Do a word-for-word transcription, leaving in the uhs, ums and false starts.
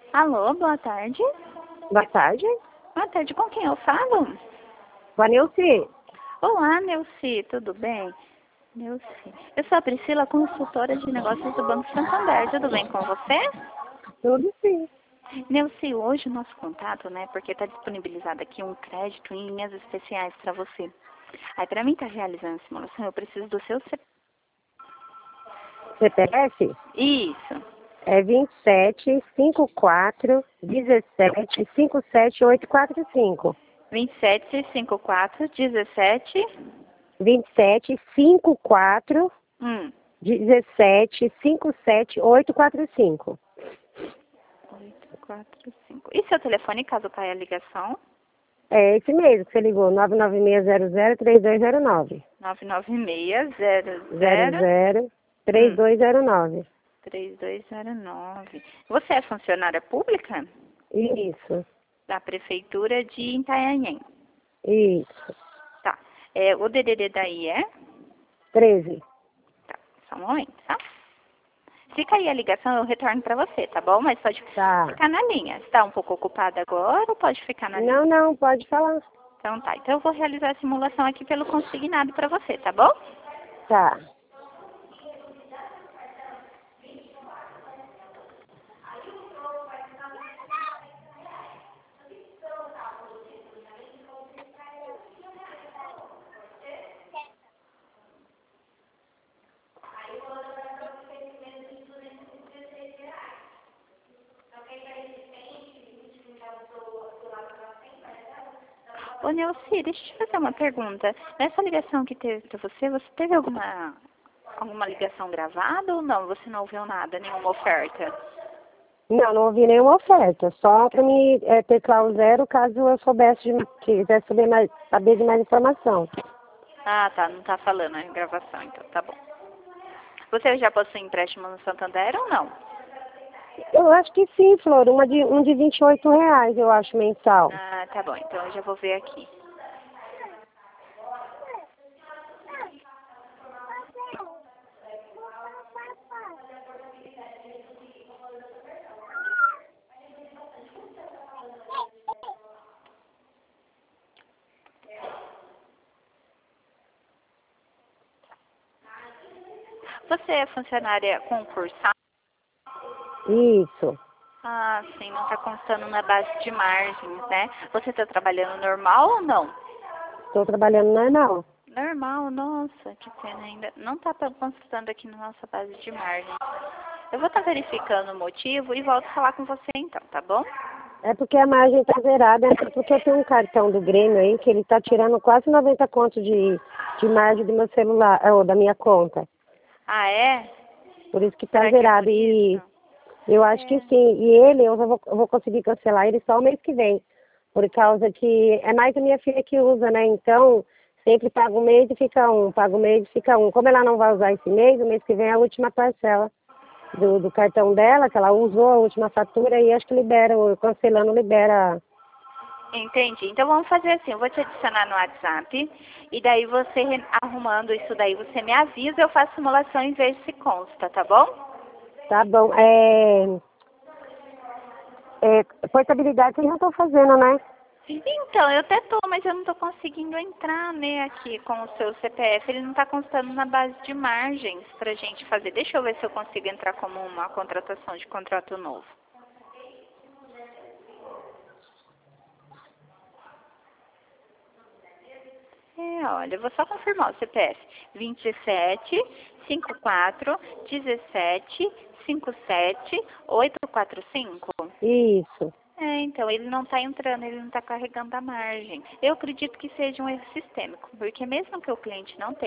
Alô, boa tarde. Boa tarde. Boa tarde, com quem eu falo? Vanilce. Olá, Neuci, tudo bem? Neuci. Eu sou a Priscila, consultora de negócios do Banco Santander. Tudo bem com você? Tudo sim. Neuci, hoje o nosso contato, né, porque está disponibilizado aqui um crédito em linhas especiais para você. Aí, para mim estar realizando a simulação, eu preciso do seu C P F. C P F Isso. é vinte e sete, cinquenta e quatro, dezessete, cinquenta e sete, oito quatro cinco. vinte e sete, cinquenta e quatro, dezessete. vinte e sete, cinquenta e quatro, Hum. dezessete, cinquenta e sete, oito quatro cinco. oito quatro cinco. E seu telefone, caso caia a ligação? É esse mesmo que você ligou, nove nove seis zero zero, três dois zero nove. nove nove seis zero zero zero zero, três dois zero nove. três dois zero nove. Você é funcionária pública? Isso, Da Prefeitura de Itanhaém. isso. Tá. É, o D D D daí é? treze. Tá. Só um momento, tá? Se cair a ligação, eu retorno para você, tá bom? Mas pode Tá. ficar na linha. Está um pouco ocupada agora ou pode ficar na linha? Não, não, pode falar. Então tá. Então eu vou realizar a simulação aqui pelo consignado para você, tá bom? Tá. Ô, Neuci, deixa eu te fazer uma pergunta. Nessa ligação que teve para você, você teve alguma, alguma ligação gravada ou não? Você não ouviu nada, nenhuma oferta? Não, não ouvi nenhuma oferta. Só para me é, teclar o zero caso eu soubesse de, quisesse saber, mais, saber de mais informação. Ah, tá. Não tá falando a gravação, então tá bom. Você já possui empréstimo no Santander ou não? Eu acho que sim, Flor. Uma de, um de vinte e oito reais, eu acho, mensal. Ah, tá bom. Então eu já vou ver aqui. Você é funcionária concursada? Isso. Ah, sim, não está constando na base de margens, né? Você está trabalhando normal ou não? Estou trabalhando normal. Normal, nossa, que pena ainda. Não está constando aqui na nossa base de margens. Eu vou estar verificando o motivo e volto a falar com você então, tá bom? É porque a margem está zerada, né? Porque eu tenho um cartão do Grêmio aí que ele está tirando quase noventa contos de, de margem do meu celular, ou da minha conta. Ah, é? Por isso que está Será que é zerado. por E isso? eu acho que É. sim. E ele, eu vou, eu vou conseguir cancelar ele só o mês que vem. Por causa que é mais a minha filha que usa, né? Então, sempre paga um mês e fica um, paga um mês e fica um. Como ela não vai usar esse mês, o mês que vem é a última parcela do, do cartão dela, que ela usou a última fatura e acho que libera, o cancelando libera. Entendi. Então vamos fazer assim, eu vou te adicionar no WhatsApp e daí você re- arrumando isso daí, você me avisa, eu faço simulação e vejo se consta, tá bom? Tá bom. É, é, portabilidade vocês não estão fazendo, né? Então, eu até tô, mas eu não tô conseguindo entrar, né, aqui com o seu C P F. Ele não tá constando na base de margens pra gente fazer. Deixa eu ver se eu consigo entrar como uma contratação de contrato novo. É, olha, eu vou só confirmar o C P F. vinte e sete, cinquenta e quatro, dezessete, cinquenta e sete, oito quatro cinco. Isso. É, então, ele não está entrando, ele não está carregando a margem. Eu acredito que seja um erro sistêmico, porque mesmo que o cliente não tenha